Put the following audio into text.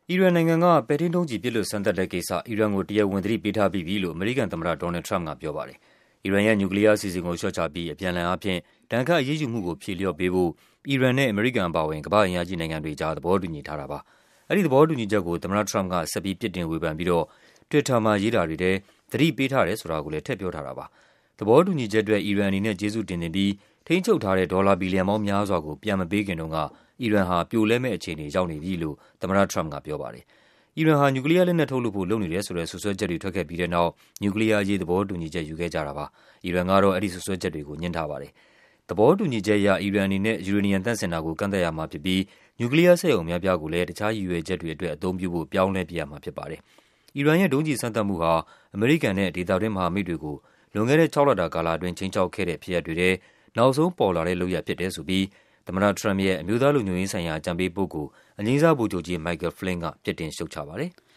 အီရန်နိုင်ငံက ပဲ့ထိန်းဒုံးကျည်ပစ်လွှတ်စမ်းသပ်တဲ့ကိစ္စ အီရန်ကို တရားဝင်သတိပေးထားပြီးပြီလို့ အမေရိကန်သမ္မတ ဒေါ်နယ်လ်ဒ် ထရမ့်ပ်ကပြောပါတယ်။ အီရန်ရဲ့ နျူကလီးယားအစီအစဉ်ကို လျှော့ချပြီး အပြန်အလှန်အားဖြင့် ဒဏ်ခတ်အရေးယူမှုကို ဖြေလျှော့ပေးဖို့ အီရန်နဲ့ အမေရိကန်အပါအဝင် ကမ္ဘာ့အင်အားကြီးနိုင်ငံတွေကြား သဘောတူညီထားတာပါ။ အဲဒီသဘောတူညီချက်ကို သမ္မတထရမ့်ပ်က ဆက်ပြီး ပြစ်တင်ဝေဖန်ပြီးတော့ Twitter မှာရေးတာတွေထဲ သတိပေးထားတယ်ဆိုတာကိုလည်း ထည့်ပြောထားတာပါ။ သဘောတူညီချက်အတွက် အီရန်အနေနဲ့ ကျေးဇူးတင်သင့်ပြီး ထိန်းချုပ်ထားတဲ့ ဒေါ်လာဘီလီယံပေါင်းများစွာကို ပြန်မပေးခင်တုန်းက အီရန်ဟာ ပြိုလဲမယ့်အခြေအနေ ရောက်နေပြီလို့ သမ္မတထရမ့်ပ်ကပြောပါတယ်။ အီရန်ဟာ နျူကလီးယားလက်နက်ထုတ်လုပ်ဖို့ လုပ်နေတယ်ဆိုတဲ့ စွပ်စွဲချက်တွေ ထွက်ခဲ့ပြီးတဲ့နောက် နျူကလီးယားအရေး သဘောတူညီချက် ယူခဲ့ကြတာပါ။ အီရန်ကတော့ အဲဒီစွပ်စွဲချက်တွေကို ငြင်းထားပါတယ်။ သဘောတူညီချက်အရ အီရန်အနေနဲ့ ယူရေနီယံသန့်စင်တာကို ကန့်သတ်ရမှာဖြစ်ပြီး နျူကလီးယားစက်ရုံအများအပြားကိုလည်း တခြားရည်ရွယ်ချက်တွေအတွက် အသုံးပြုဖို့ ပြောင်းလဲပစ်ရမှာဖြစ်ပါတယ်။ အီရန်ရဲ့ ဒုံးကျည်စမ်းသပ်မှုဟာ အမေရိကန်နဲ့ ဒေသတွင်းမဟာမိတ်တွေကို လွန်ခဲ့တဲ့ ၆ လတာကာလအတွင်း ခြိမ်းခြောက်ခဲ့တဲ့ ဖြစ်ရပ်တွေထဲ နောက်ဆုံးပေါ်လာတဲ့လုပ်ရပ်ဖြစ်တယ်ဆိုပြီး သမ္မတထရမ့်ပ်ရဲ့ အမျိုးသားလုံခြုံရေးဆိုင်ရာ အကြံပေးပုဂ္ဂိုလ် အငြိမ်းစားဗိုလ်ချုပ်ကြီး Michael Flynn က ပြစ်တင်ရှုတ်ချပါတယ်။